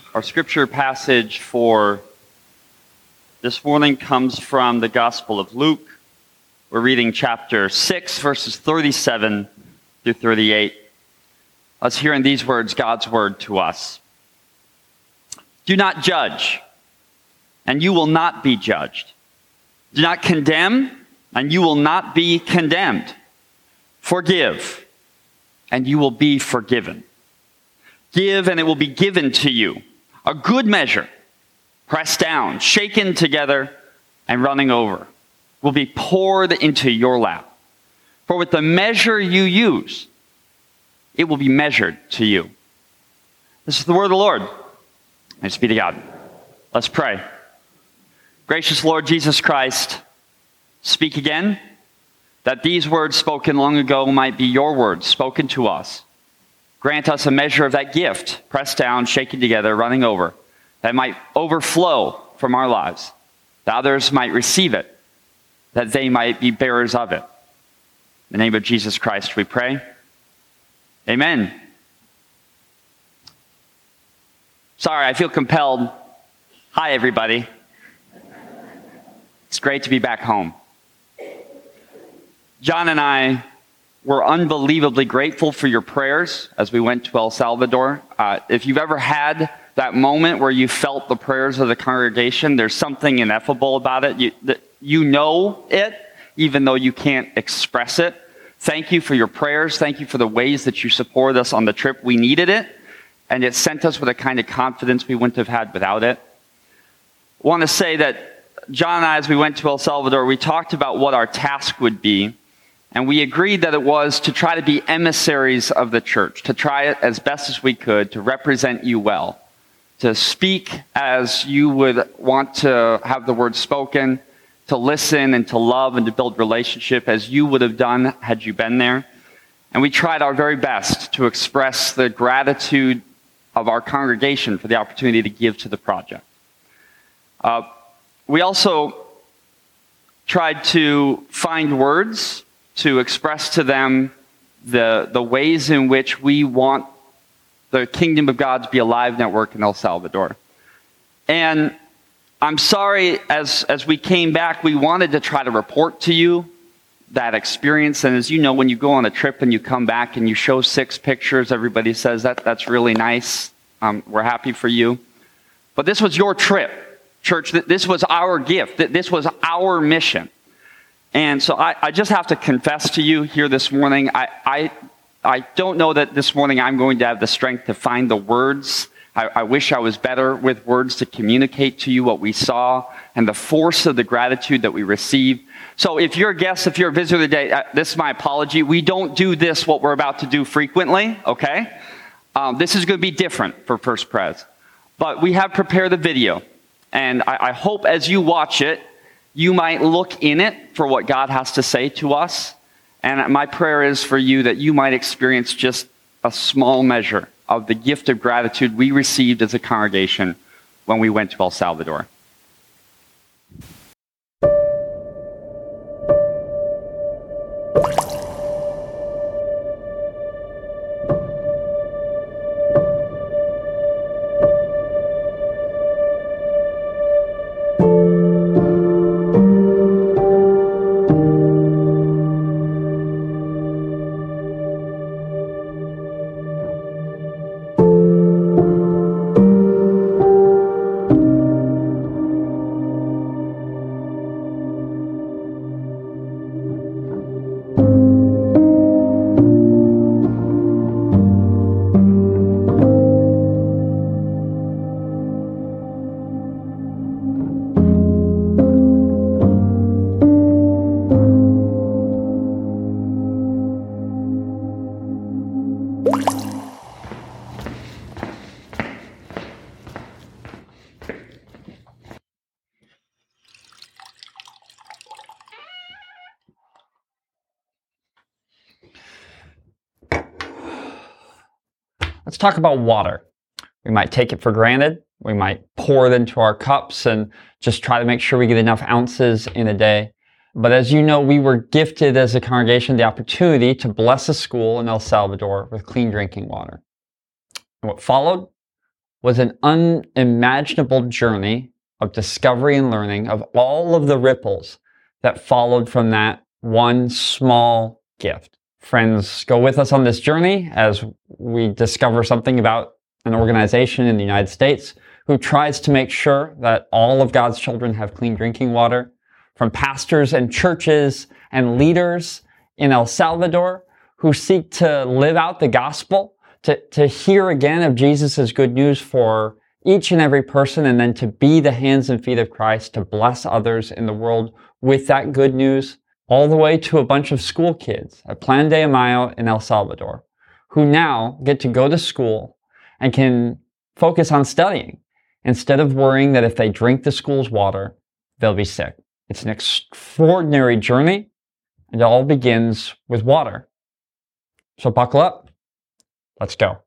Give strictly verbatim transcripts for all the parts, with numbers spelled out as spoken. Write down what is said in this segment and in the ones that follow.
Our scripture passage for this morning comes from the Gospel of Luke. We're reading chapter six, verses thirty-seven through thirty-eight. Us hearing these words, God's word to us. Do not judge, and you will not be judged. Do not condemn, and you will not be condemned. Forgive, and you will be forgiven. Give, and it will be given to you. A good measure, pressed down, shaken together, and running over, will be poured into your lap. For with the measure you use, it will be measured to you. This is the word of the Lord. Thanks be to God. Let's pray. Gracious Lord Jesus Christ, speak again, that these words spoken long ago might be your words spoken to us. Grant us a measure of that gift, pressed down, shaken together, running over, that might overflow from our lives, that others might receive it, that they might be bearers of it. In the name of Jesus Christ we pray. Amen. Sorry, I feel compelled. Hi, everybody. It's great to be back home. John and I were unbelievably grateful for your prayers as we went to El Salvador. Uh, if you've ever had that moment where you felt the prayers of the congregation, there's something ineffable about it. You, the, you know it, even though you can't express it. Thank you for your prayers. Thank you for the ways that you supported us on the trip. We needed it, and it sent us with a kind of confidence we wouldn't have had without it. I want to say that John and I, as we went to El Salvador, we talked about what our task would be. And we agreed that it was to try to be emissaries of the church, to try it as best as we could to represent you well, to speak as you would want to have the word spoken, to listen and to love and to build relationship as you would have done had you been there. And we tried our very best to express the gratitude of our congregation for the opportunity to give to the project. Uh, we also tried to find words to express to them the, the ways in which we want the Kingdom of God to be alive network in El Salvador. And I'm sorry, as, as we came back, we wanted to try to report to you that experience. And as you know, when you go on a trip and you come back and you show six pictures, everybody says, that that's really nice. Um, we're happy for you. But this was your trip, church. This was our gift. This was our mission. And so I, I just have to confess to you here this morning, I, I, I don't know that this morning I'm going to have the strength to find the words. I, I wish I was better with words to communicate to you what we saw and the force of the gratitude that we received. So if you're a guest, if you're a visitor today, uh, this is my apology. We don't do this, what we're about to do, frequently, okay? Um, this is going to be different for First Pres. But we have prepared a video. And I, I hope as you watch it, you might look in it for what God has to say to us. And my prayer is for you that you might experience just a small measure of the gift of gratitude we received as a congregation when we went to El Salvador. Let's talk about water. We might take it for granted. We might pour it into our cups and just try to make sure we get enough ounces in a day. But as you know, we were gifted as a congregation the opportunity to bless a school in El Salvador with clean drinking water. And what followed was an unimaginable journey of discovery and learning of all of the ripples that followed from that one small gift. Friends, go with us on this journey as we discover something about an organization in the United States who tries to make sure that all of God's children have clean drinking water, from pastors and churches and leaders in El Salvador who seek to live out the gospel, to, to hear again of Jesus' good news for each and every person, and then to be the hands and feet of Christ to bless others in the world with that good news, all the way to a bunch of school kids at Plan de Mayo in El Salvador, who now get to go to school and can focus on studying instead of worrying that if they drink the school's water, they'll be sick. It's an extraordinary journey, and it all begins with water. So buckle up. Let's go.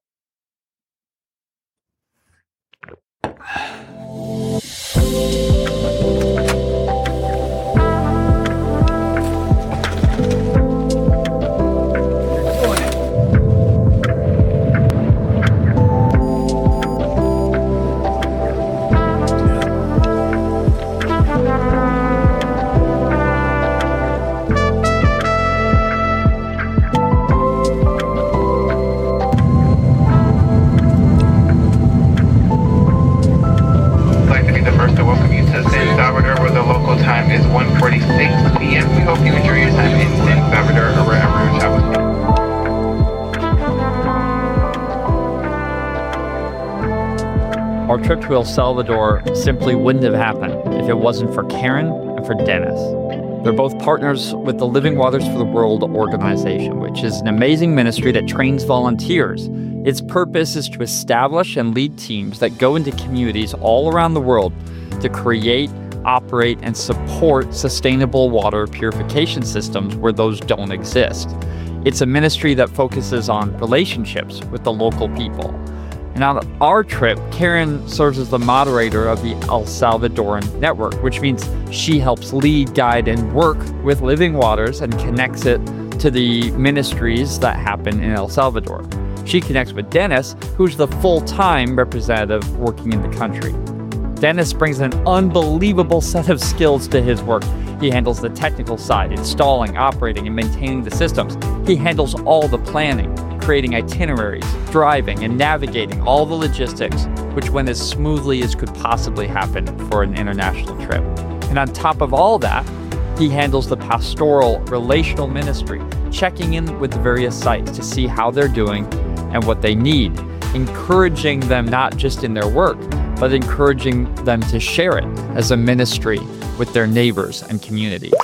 Our trip to El Salvador simply wouldn't have happened if it wasn't for Karen and for Dennis. They're both partners with the Living Waters for the World organization, which is an amazing ministry that trains volunteers. Its purpose is to establish and lead teams that go into communities all around the world to create, operate, and support sustainable water purification systems where those don't exist. It's a ministry that focuses on relationships with the local people. And on our trip, Karen serves as the moderator of the El Salvadoran network, which means she helps lead, guide, and work with Living Waters and connects it to the ministries that happen in El Salvador. She connects with Dennis, who's the full-time representative working in the country. Dennis brings an unbelievable set of skills to his work. He handles the technical side, installing, operating, and maintaining the systems. He handles all the planning, creating itineraries, driving, and navigating all the logistics, which went as smoothly as could possibly happen for an international trip. And on top of all that, he handles the pastoral, relational ministry, checking in with the various sites to see how they're doing and what they need, encouraging them not just in their work, but encouraging them to share it as a ministry with their neighbors and community.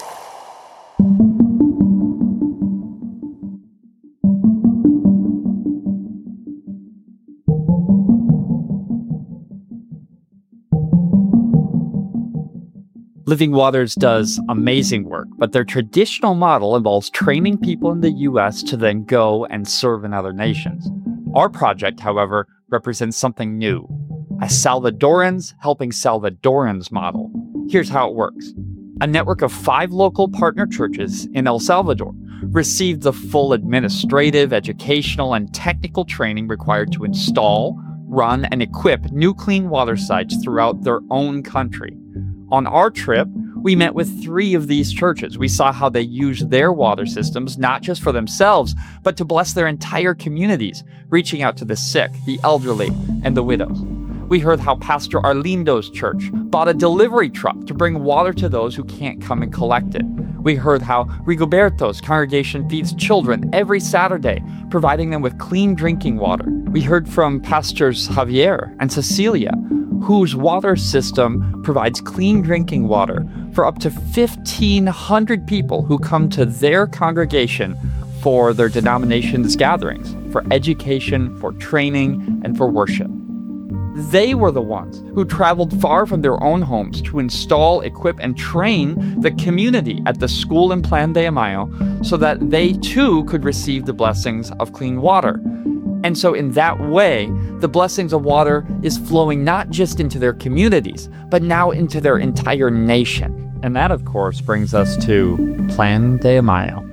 Living Waters does amazing work, but their traditional model involves training people in the U S to then go and serve in other nations. Our project, however, represents something new, a Salvadorans helping Salvadorans model. Here's how it works. A network of five local partner churches in El Salvador received the full administrative, educational, and technical training required to install, run, and equip new clean water sites throughout their own country. On our trip, we met with three of these churches. We saw how they use their water systems, not just for themselves, but to bless their entire communities, reaching out to the sick, the elderly, and the widows. We heard how Pastor Arlindo's church bought a delivery truck to bring water to those who can't come and collect it. We heard how Rigoberto's congregation feeds children every Saturday, providing them with clean drinking water. We heard from Pastors Javier and Cecilia, whose water system provides clean drinking water for up to fifteen hundred people who come to their congregation for their denomination's gatherings, for education, for training, and for worship. They were the ones who traveled far from their own homes to install, equip, and train the community at the school in Plan de Mayo so that they too could receive the blessings of clean water. And so in that way, the blessings of water is flowing not just into their communities, but now into their entire nation. And that, of course, brings us to Plan de Mayo.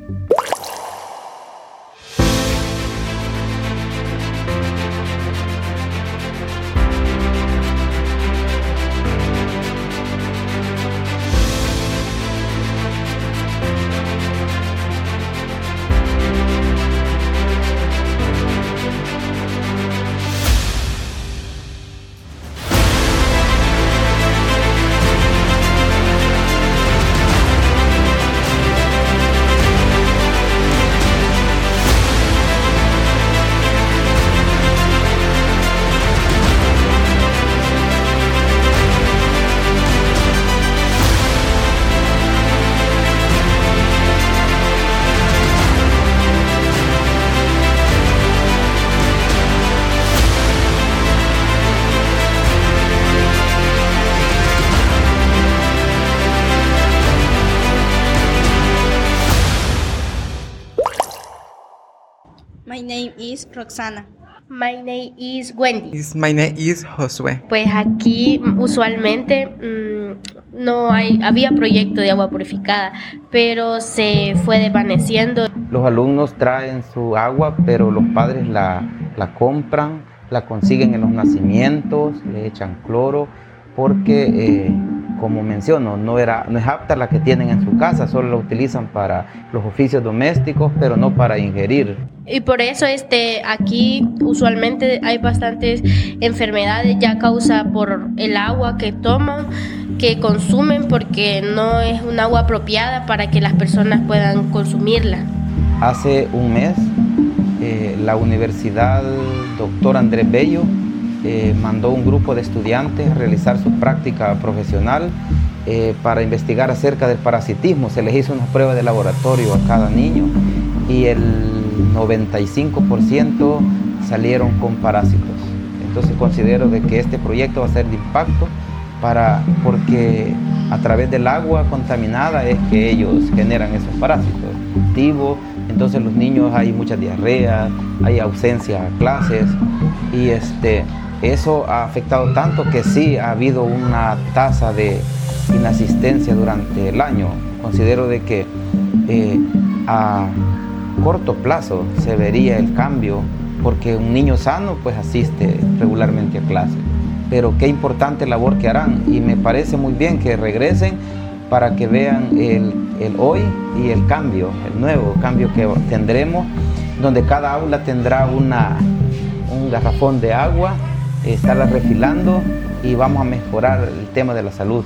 My name is Roxana. My name is Wendy. Is- My name is Josué. Pues aquí mm, usualmente mm, no hay, había proyecto de agua purificada, pero se fue desvaneciendo. Los alumnos traen su agua, pero los padres la, la compran, la consiguen en los nacimientos, le echan cloro, porque, eh, como menciono, no, era, no es apta la que tienen en su casa, solo la utilizan para los oficios domésticos, pero no para ingerir. Y por eso este, aquí usualmente hay bastantes enfermedades ya causa por el agua que toman, que consumen, porque no es un agua apropiada para que las personas puedan consumirla. Hace un mes, eh, la Universidad Doctor Andrés Bello eh, mandó un grupo de estudiantes a realizar su práctica profesional eh, para investigar acerca del parasitismo. Se les hizo una prueba de laboratorio a cada niño y el noventa y cinco por ciento salieron con parásitos. Entonces considero de que este proyecto va a ser de impacto para, porque a través del agua contaminada es que ellos generan esos parásitos. Cultivo, entonces los niños hay mucha diarrea, hay ausencia a clases y este, eso ha afectado tanto que sí ha habido una tasa de inasistencia durante el año. Considero de que eh, a corto plazo se vería el cambio porque un niño sano pues asiste regularmente a clase. Pero qué importante labor que harán y me parece muy bien que regresen para que vean el, el hoy y el cambio, el nuevo cambio que tendremos, donde cada aula tendrá una, un garrafón de agua, estarla refilando y vamos a mejorar el tema de la salud.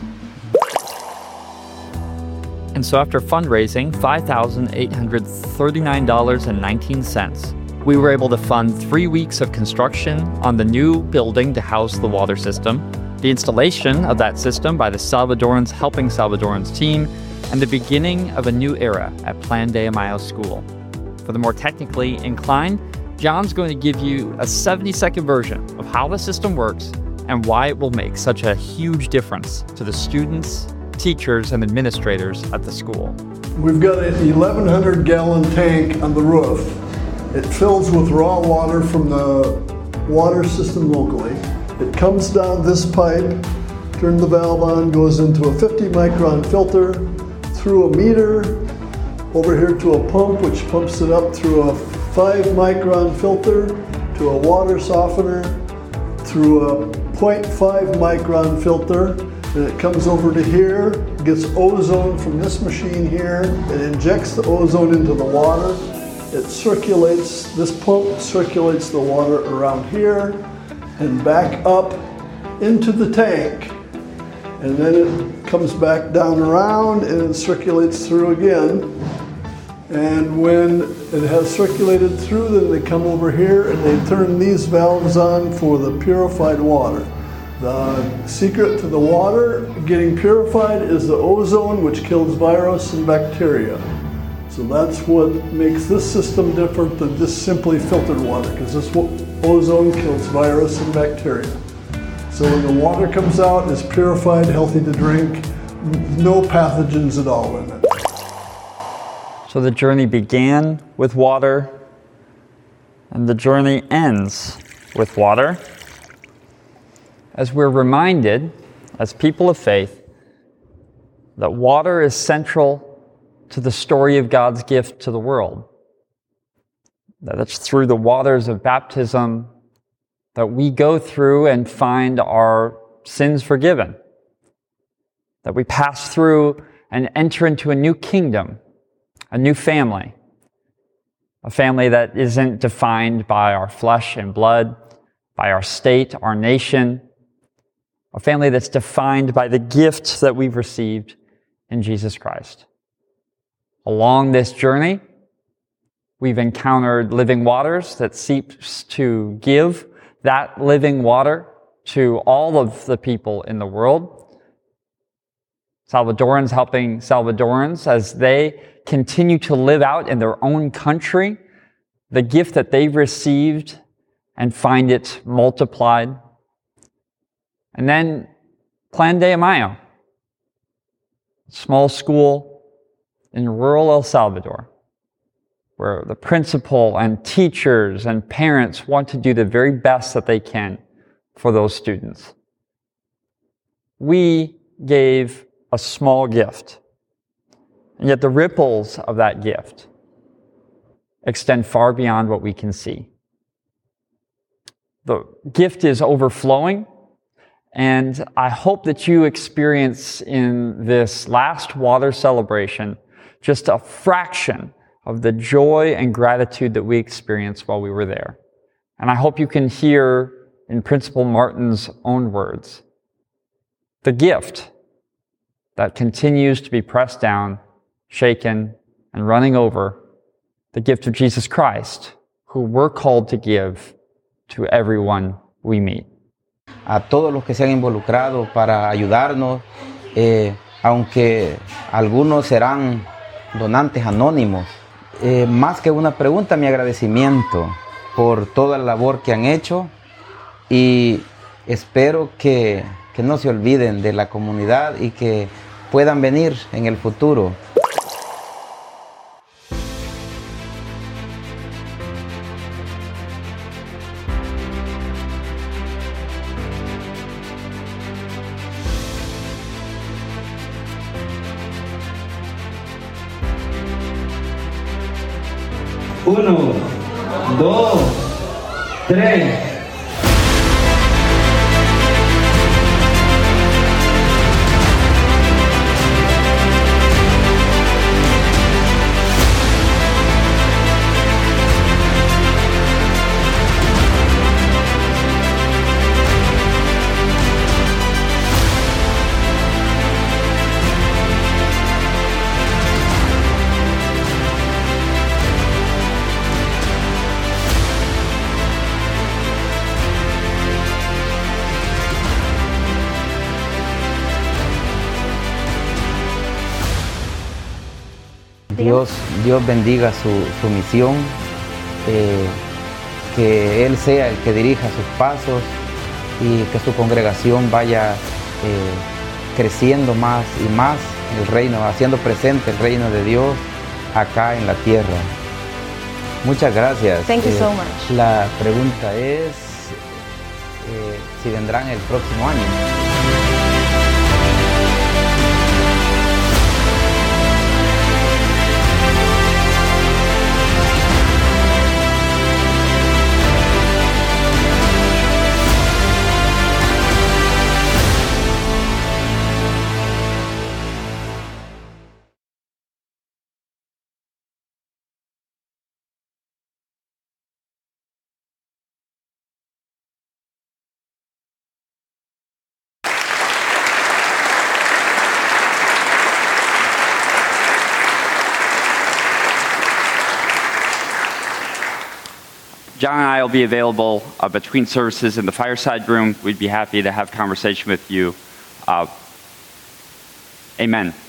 And so after fundraising five thousand eight hundred thirty-nine dollars and nineteen cents, we were able to fund three weeks of construction on the new building to house the water system, the installation of that system by the Salvadorans Helping Salvadorans team, and the beginning of a new era at Plan de Mayo School. For the more technically inclined, John's going to give you a seventy-second version of how the system works and why it will make such a huge difference to the students, teachers, and administrators at the school. We've got an eleven hundred gallon tank on the roof. It fills with raw water from the water system locally. It comes down this pipe, turn the valve on, goes into a fifty micron filter, through a meter, over here to a pump which pumps it up through a five micron filter, to a water softener, through a zero point five micron filter, and it comes over to here, gets ozone from this machine here, it injects the ozone into the water, it circulates, this pump circulates the water around here and back up into the tank, and then it comes back down around and it circulates through again. And when it has circulated through, then they come over here and they turn these valves on for the purified water. The secret to the water getting purified is the ozone, which kills virus and bacteria. So that's what makes this system different than just simply filtered water, because this ozone kills virus and bacteria. So when the water comes out, it's purified, healthy to drink, no pathogens at all in it. So the journey began with water, and the journey ends with water. As we're reminded, as people of faith, that water is central to the story of God's gift to the world. That it's through the waters of baptism that we go through and find our sins forgiven. That we pass through and enter into a new kingdom, a new family. A family that isn't defined by our flesh and blood, by our state, our nation. A family that's defined by the gift that we've received in Jesus Christ. Along this journey, we've encountered living waters that seeks to give that living water to all of the people in the world. Salvadorans helping Salvadorans as they continue to live out in their own country the gift that they've received and find it multiplied. And then Plan de Mayo, small school in rural El Salvador, where the principal and teachers and parents want to do the very best that they can for those students. We gave a small gift, and yet the ripples of that gift extend far beyond what we can see. The gift is overflowing, and I hope that you experience in this last water celebration just a fraction of the joy and gratitude that we experienced while we were there. And I hope you can hear in Principal Martin's own words, the gift that continues to be pressed down, shaken, and running over, the gift of Jesus Christ, who we're called to give to everyone we meet. A todos los que se han involucrado para ayudarnos, eh, aunque algunos serán donantes anónimos, eh, más que una pregunta, mi agradecimiento por toda la labor que han hecho y espero que, que no se olviden de la comunidad y que puedan venir en el futuro. Uno, dos, tres. Dios, Dios bendiga su, su misión, eh, que Él sea el que dirija sus pasos y que su congregación vaya eh, creciendo más y más el reino, haciendo presente el reino de Dios acá en la tierra. Muchas gracias. Thank you Eh, so much. La pregunta es eh, si vendrán el próximo año. John and I will be available uh, between services in the fireside room. We'd be happy to have conversation with you. Uh, amen.